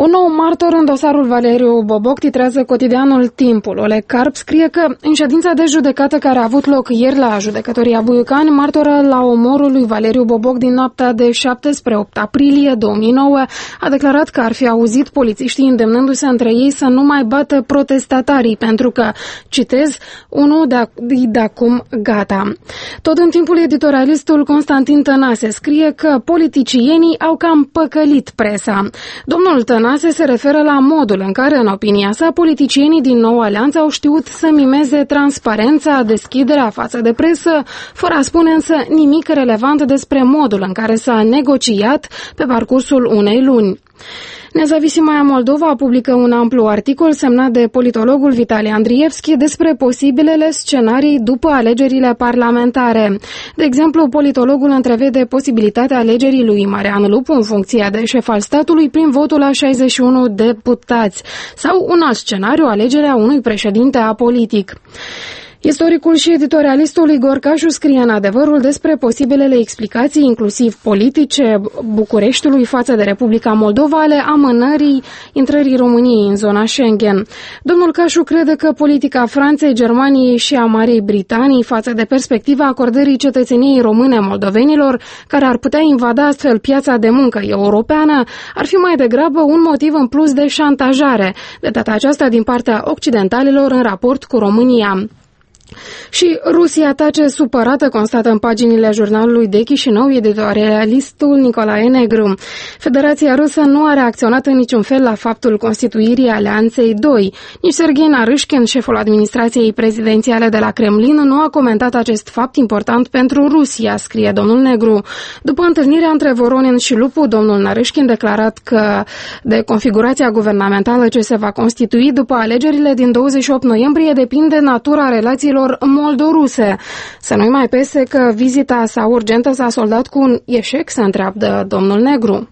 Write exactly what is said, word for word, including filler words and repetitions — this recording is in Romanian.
Un nou martor în dosarul Valeriu Boboc, titrează cotidianul Timpul. Oleg Carp scrie că în ședința de judecată care a avut loc ieri la judecătoria Buiucani, martoră la omorul lui Valeriu Boboc din noaptea de șapte spre opt aprilie două mii nouă, a declarat că ar fi auzit polițiștii îndemnându-se între ei să nu mai bată protestatarii, pentru că, citez, unul de, de acum gata. Tot în timpul, editorialistul Constantin Tănase scrie că politicienii au cam păcălit presa. Domnul Tănase se referă la modul în care, în opinia sa, politicienii din Noua Alianță au știut să mimeze transparența, deschiderea față de presă, fără a spune însă nimic relevant despre modul în care s-a negociat pe parcursul unei luni. Nezavisimoaia Moldova publică un amplu articol semnat de politologul Vitali Andrievski despre posibilele scenarii după alegerile parlamentare. De exemplu, politologul întrevede posibilitatea alegerii lui Marian Lupu în funcția de șef al statului prin votul a șaizeci și unu deputați sau un alt scenariu, alegerea unui președinte apolitic. Istoricul și editorialistul Igor Cașu scrie în Adevărul despre posibilele explicații, inclusiv politice, Bucureștiului față de Republica Moldova ale amânării intrării României în zona Schengen. Domnul Cașu crede că politica Franței, Germaniei și a Marii Britanii față de perspectiva acordării cetățeniei române moldovenilor, care ar putea invada astfel piața de muncă europeană, ar fi mai degrabă un motiv în plus de șantajare, de data aceasta din partea occidentalilor în raport cu România. Și Rusia tace supărată, constată în paginile jurnalului de Chișinău editorialistul Nicolae Negru. Federația Rusă nu a reacționat în niciun fel la faptul constituirii Alianței doi. Nici Serghei Narâșkin, șeful administrației prezidențiale de la Kremlin, nu a comentat acest fapt important pentru Rusia, scrie domnul Negru. După întâlnirea între Voronin și Lupu, domnul Narâșkin declarat că de configurația guvernamentală ce se va constitui după alegerile din douăzeci și opt noiembrie depinde natura relațiilor moldoruse. Să nu-i mai pese că vizita sa urgentă s-a soldat cu un eșec, se întreabă domnul Negru.